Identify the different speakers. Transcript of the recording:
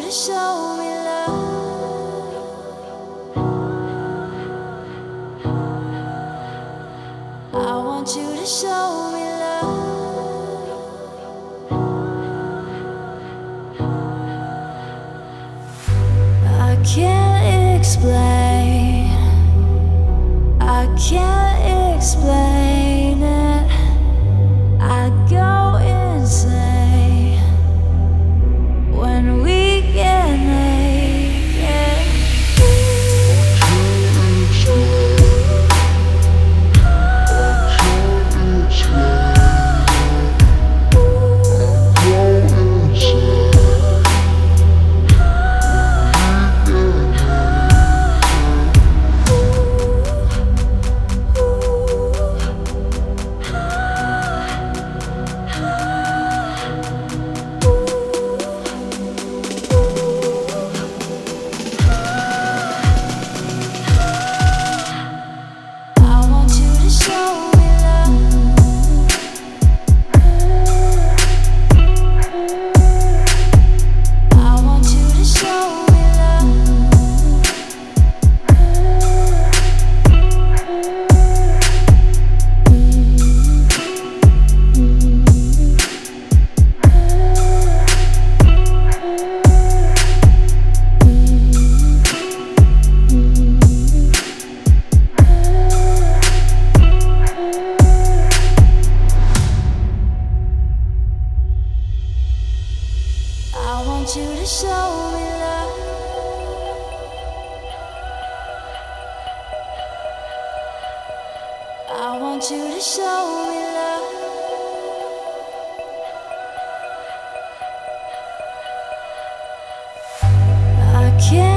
Speaker 1: to show me love. I want you to show me love. I can't explain, I can't explain it. I go insane when we get naked. I want you to show me love. I want you to show me love. I can't